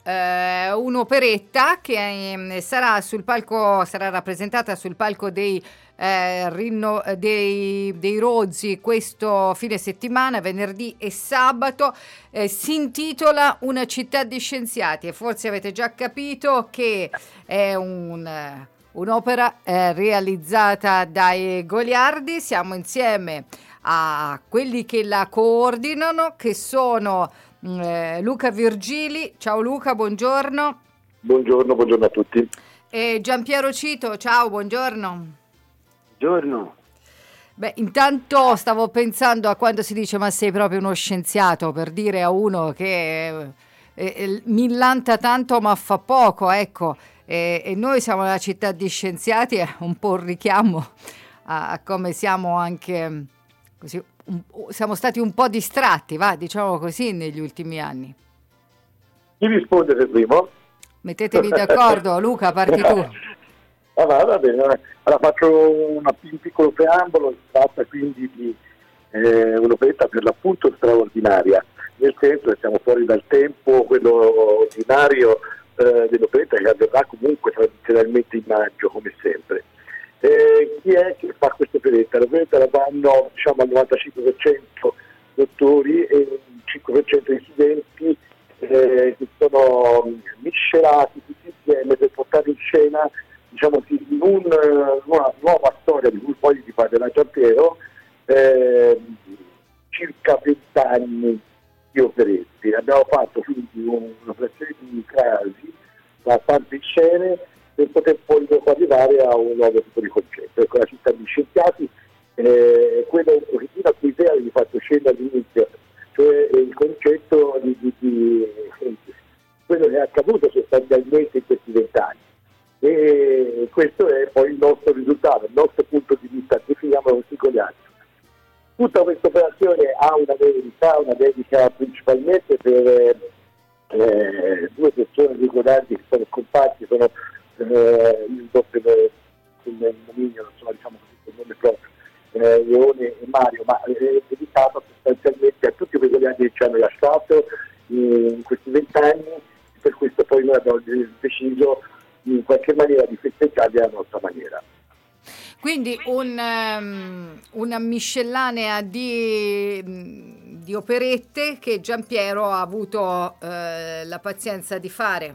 un'operetta che sarà sul palco, sarà rappresentata sul palco dei Rozzi questo fine settimana, venerdì e sabato. Si intitola Una città di scienziati e forse avete già capito che è un'opera realizzata dai Goliardi. Siamo insieme a quelli che la coordinano, che sono Luca Virgili. Ciao Luca, buongiorno. Buongiorno a tutti. E Giampiero Cito, ciao, buongiorno. Buongiorno. Beh, intanto stavo pensando a quando si dice ma sei proprio uno scienziato, per dire a uno che millanta tanto ma fa poco, ecco, e noi siamo la città di scienziati, è un po' un richiamo a come siamo anche così, siamo stati un po' distratti, diciamo così, negli ultimi anni. Chi risponde per primo? Mettetevi d'accordo, Luca, parti tu. Va bene. Allora faccio un piccolo preambolo. Si tratta quindi di un'operetta per l'appunto straordinaria, nel senso che siamo fuori dal tempo, quello ordinario dell'operetta, che avverrà comunque tradizionalmente in maggio, come sempre. Chi è che fa questa operetta? L'operetta la fanno al 95% dottori e il 5% di studenti che sono miscelati tutti insieme per portare in scena in una nuova storia di cui poi vi parlerà Giampiero, circa 20 anni di operetti. Abbiamo fatto quindi un'operazione di crasi da tante scene per poter poi dopo arrivare a un nuovo tipo di concetto. Ecco, la città di scienziati, quello un pochettino a cui vi faccio scena all'inizio, cioè il concetto di quello che è accaduto sostanzialmente in questi 20 anni. E questo è poi il nostro risultato, il nostro punto di vista, definiamolo così con gli altri. Tutta questa operazione ha una dedica principalmente per due persone ricordati che sono scomparsi, sono il doppio il nomignolo, diciamo così, il nome proprio, Leone e Mario, ma è dedicato sostanzialmente a tutti quei italiani che ci hanno lasciato in questi 20 anni. Per questo poi noi abbiamo deciso in qualche maniera di festeggiarli alla nostra maniera. Quindi una miscellanea di operette che Giampiero ha avuto la pazienza di fare.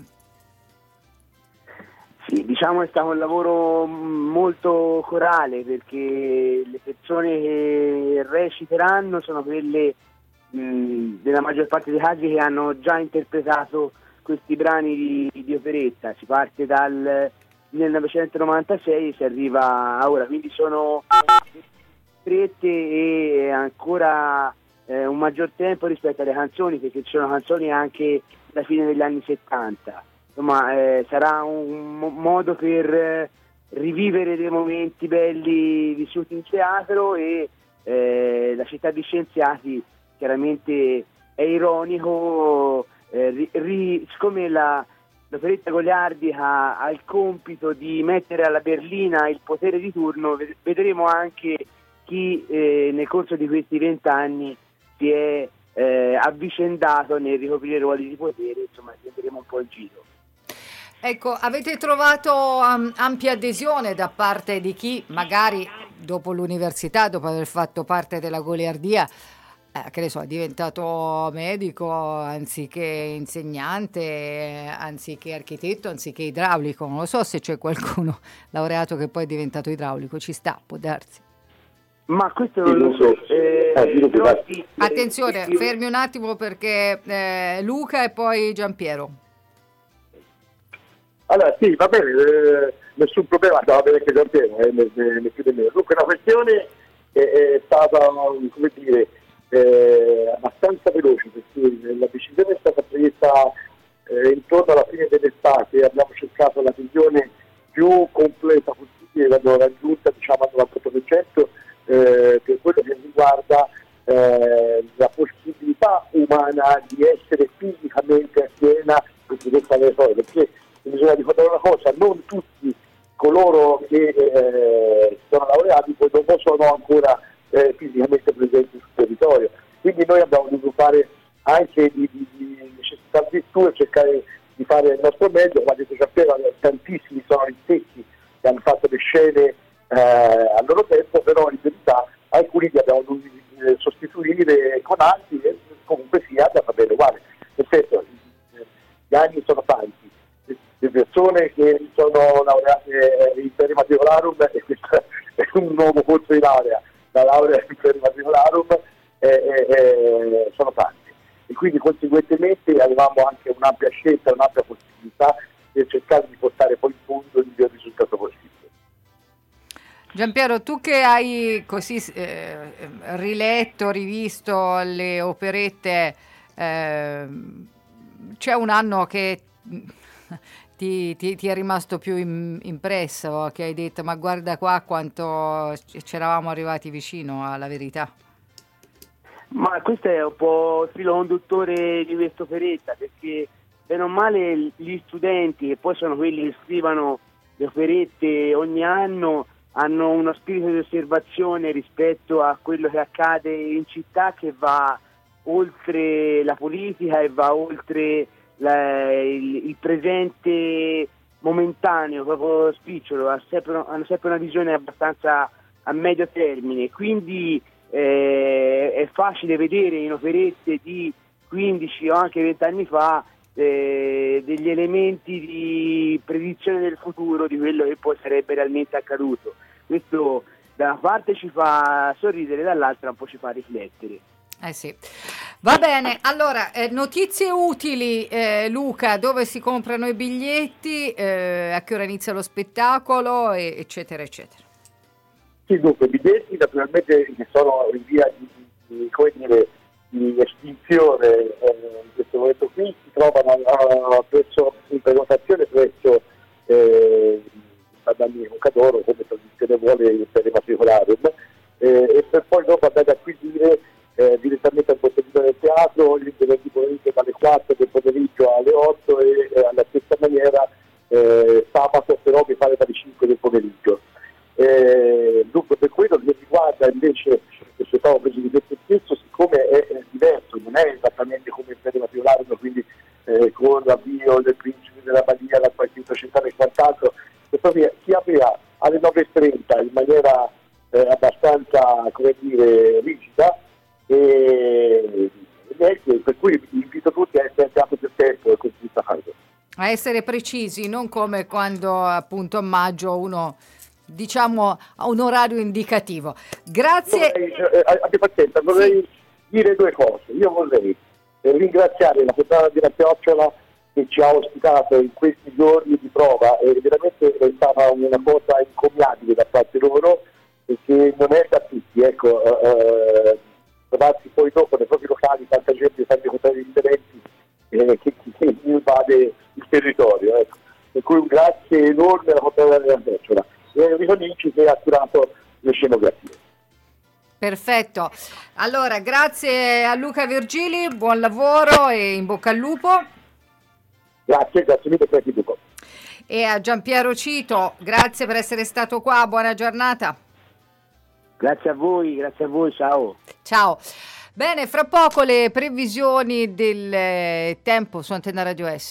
Sì, diciamo è stato un lavoro molto corale, perché le persone che reciteranno sono quelle della maggior parte dei casi che hanno già interpretato questi brani di operetta. Si parte dal 1996 e si arriva a ora, quindi sono operette e ancora un maggior tempo rispetto alle canzoni, perché ci sono canzoni anche alla fine degli anni 70. Insomma, sarà un modo per rivivere dei momenti belli vissuti in teatro, e la città di scienziati chiaramente è ironico. Siccome l'operetta Goliardi ha il compito di mettere alla berlina il potere di turno, vedremo anche chi nel corso di questi 20 anni si è avvicendato nel ricoprire ruoli di potere. Insomma, vedremo un po' il giro. Ecco, avete trovato ampia adesione da parte di chi magari dopo l'università, dopo aver fatto parte della goliardia, che ne so, è diventato medico anziché insegnante, anziché architetto, anziché idraulico? Non lo so se c'è qualcuno laureato che poi è diventato idraulico, ci sta, può darsi. Ma questo non lo so. Attenzione, fermi un attimo perché Luca e poi Giampiero. Allora sì, va bene, nessun problema, stava bene anche Giampiero, né più né meno. Dunque la questione è stata, come dire, abbastanza veloce, perché la decisione è stata presa intorno alla fine dell'estate. Abbiamo cercato la visione più completa possibile, l'abbiamo raggiunta al 98%, per quello che riguarda la possibilità umana di essere fisicamente a Siena per poter fare le cose, perché bisogna ricordare una cosa: non tutti coloro che sono laureati poi dopo sono ancora fisicamente presenti sul territorio, quindi noi abbiamo dovuto fare anche di necessità virtù e cercare di fare il nostro meglio, ma detto Giampiero, tantissimi sono gli stessi che hanno fatto le scene al loro tempo, però in verità alcuni li abbiamo dovuti sostituire con altri e comunque sia da va bene uguale. Nel senso, gli anni sono tanti, le persone che sono laureate in per matricolarum, e questo è un nuovo corso di laurea, la laurea in per matricolarum sono tanti, e quindi conseguentemente avevamo anche un'ampia scelta, un'ampia possibilità per cercare di portare poi in fondo il miglior risultato possibile. Giampiero, tu che hai così riletto, rivisto le operette, c'è un anno che ti è rimasto più impresso, che hai detto ma guarda qua quanto c'eravamo arrivati vicino alla verità? Ma questo è un po' il filo conduttore di questa operetta, perché bene o male gli studenti, che poi sono quelli che scrivono le operette ogni anno, hanno uno spirito di osservazione rispetto a quello che accade in città, che va oltre la politica e va oltre il presente momentaneo, proprio spicciolo, hanno sempre una visione abbastanza a medio termine, quindi è facile vedere in operette di 15 o anche 20 anni fa degli elementi di predizione del futuro, di quello che poi sarebbe realmente accaduto. Questo da una parte ci fa sorridere, dall'altra un po' ci fa riflettere. Sì. Va bene, allora notizie utili, Luca, dove si comprano i biglietti, a che ora inizia lo spettacolo, eccetera eccetera. Sì, dunque, i biglietti naturalmente che sono in via di estinzione in questo momento qui, si trovano presso in prenotazione presso Madame Cadoro, come tradizione vuole per i matricolari, e per poi dopo andare ad acquisire direttamente al botteghino del teatro il venerdì pomeriggio dalle 4 del pomeriggio alle 8 e alla stessa maniera sabato però mi pare dalle 5 del pomeriggio. Dunque, per quello che riguarda invece il spettacolo precedente stesso, siccome è diverso, non è esattamente come il Fede Matriolaro, quindi con l'avvio del Principe della Badia, la partita centrale e quant'altro, si aprirà alle 9:30 in maniera abbastanza, come dire, rigida, e per cui invito tutti a essere anche più tempo e così sta facendo. A essere precisi, non come quando appunto a maggio uno diciamo a un orario indicativo. Grazie. Abbia pazienza, vorrei dire due cose. Io vorrei ringraziare la Fontana della Chiocciola che ci ha ospitato in questi giorni di prova, e veramente è stata una cosa incommiabile da parte loro, perché non è da tutti, ecco, trovarsi poi dopo nei propri locali tanta gente, tanti contrari differenti che invade il territorio, ecco. Per cui un grazie enorme alla Fontana della Chiocciola e Enrico Nicci che ha curato le scenografie. Perfetto, allora grazie a Luca Virgili, buon lavoro e in bocca al lupo. Grazie mille per il lupo. E a Giampiero Cito, grazie per essere stato qua, buona giornata. Grazie a voi, ciao. Ciao. Bene, fra poco le previsioni del tempo su Antenna Radio S.